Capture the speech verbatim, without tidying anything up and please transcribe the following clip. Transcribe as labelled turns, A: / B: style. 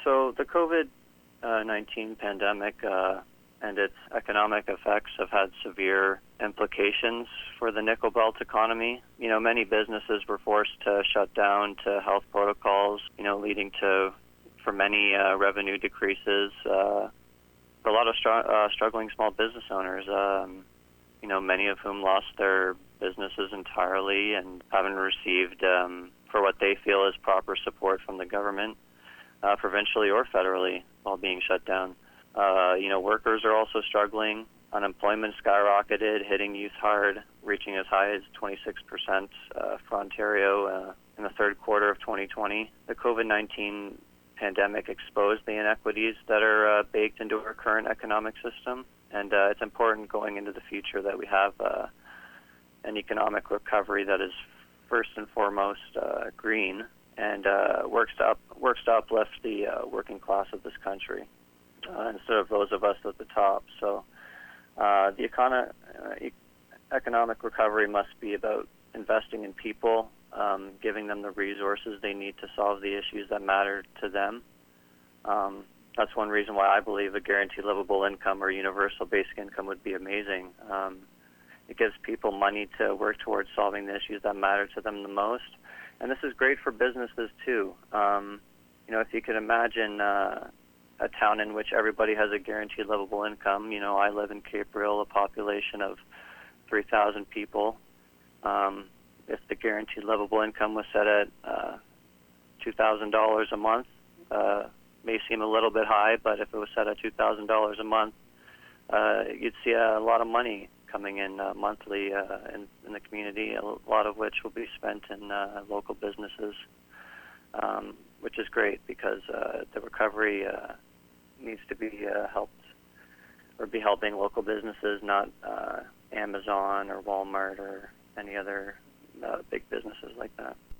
A: So the COVID nineteen pandemic uh, and its economic effects have had severe implications for the Nickel Belt economy. You know, many businesses were forced to shut down to health protocols, you know, leading to, for many, uh, revenue decreases. Uh, for a lot of str- uh, struggling small business owners, um, you know, many of whom lost their businesses entirely and haven't received, um, for what they feel is proper support from the government, uh, provincially or federally, while being shut down. Uh, you know, workers are also struggling. Unemployment skyrocketed, hitting youth hard, reaching as high as twenty-six percent uh, for Ontario uh, in the third quarter of twenty twenty. The COVID nineteen pandemic exposed the inequities that are uh, baked into our current economic system, and uh, it's important going into the future that we have uh, an economic recovery that is first and foremost uh, green and uh, works to up, works to uplift the uh, working class of this country uh, instead of those of us at the top. So uh, the econo- uh, e- economic recovery must be about investing in people, um, giving them the resources they need to solve the issues that matter to them. Um, that's one reason why I believe a guaranteed livable income or universal basic income would be amazing. Um, it gives people money to work towards solving the issues that matter to them the most. And this is great for businesses too. Um, you know, if you could imagine uh, a town in which everybody has a guaranteed livable income. You know, I live in Caperville, a population of three thousand people. Um, if the guaranteed livable income was set at uh, two thousand dollars a month, uh, may seem a little bit high, but if it was set at two thousand dollars a month, uh, you'd see a lot of money coming in uh, monthly uh, in, in the community, a lot of which will be spent in uh, local businesses, um, which is great because uh, the recovery uh, needs to be uh, helped or be helping local businesses, not uh, Amazon or Walmart or any other uh, big businesses like that.